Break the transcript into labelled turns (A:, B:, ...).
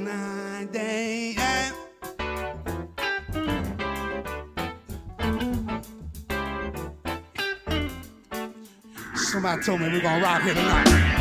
A: day. Yeah. Somebody told me we're gonna rock here tonight.